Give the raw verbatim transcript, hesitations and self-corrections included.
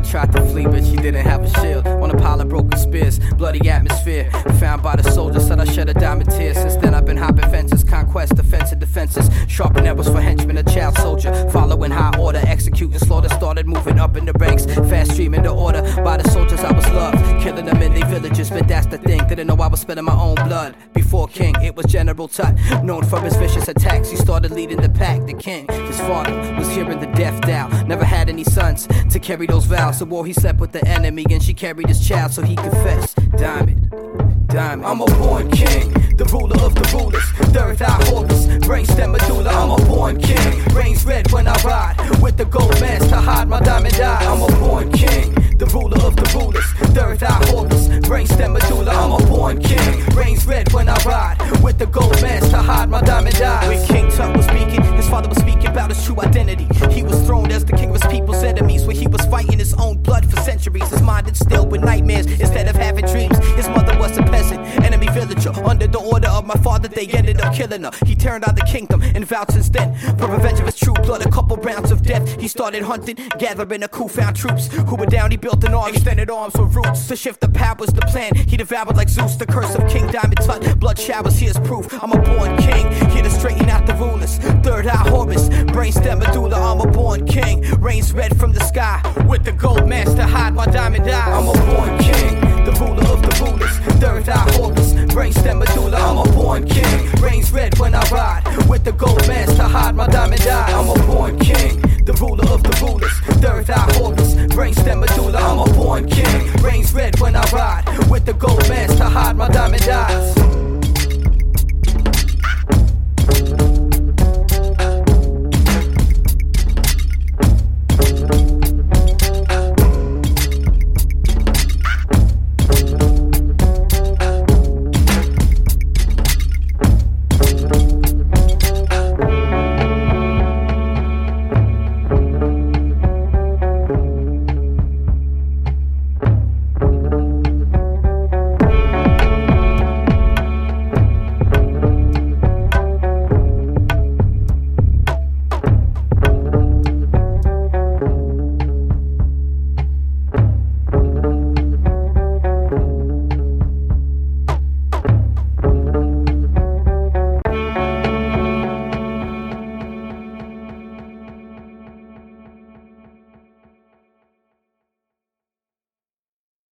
tried to flee, but she didn't have a shield. On a pile of broken spears, bloody atmosphere. Found by the soldiers, said I shed a diamond tear. Since then I've been hopping fences, conquest, defensive defenses. Sharpened arrows for henchmen, a child soldier. Following high order, executing slaughter. Started moving up in the ranks, fast streaming the order. By the soldiers I was loved, killing them in their villages. But that's the thing, didn't know I was spilling my own blood. Before King, it was General Tut, known for his vicious attacks. He started leading the pack. The king, his father, was hearing the death dial. Never had any sons to carry those vows. The war he slept with the enemy, and she carried his child, so he confessed. Diamond, diamond. I'm a born king, the ruler of the rulers. Third eye Horus, brainstem medulla. I'm a born king, reigns red when I ride with the gold mask to hide my diamond eyes. I'm a born king, the ruler of the rulers. Third eye Horus, brainstem medulla. I'm a born king, reigns red when I ride with the gold mask to hide my diamond eyes. When King Tut was speaking, his father was speaking about his true identity. He was throned as the king of his people's enemies, where he was fighting his own blood for centuries. His mind instilled with nightmares instead of having dreams. His mother was a peasant, enemy villager. Under the order of my father, they ended up killing her. He turned out the kingdom and vowed since then, for revenge of his true blood, a couple rounds of death. He started hunting, gathering a coup, found troops who were down. He built an army, extended arms with roots to shift the power was the plan. He devoured like Zeus, the curse of King Diamond Tut. Blood showers, here's proof. I'm a born king, here to straighten out the rulers. Third eye Horus, brainstem medulla. I'm a born king, reigns red from the sky with the gold mask to hide my diamond eyes. I'm a born king, the ruler of the rulers. Third eye Horus, brainstem medulla. I'm a born king, reigns red when I ride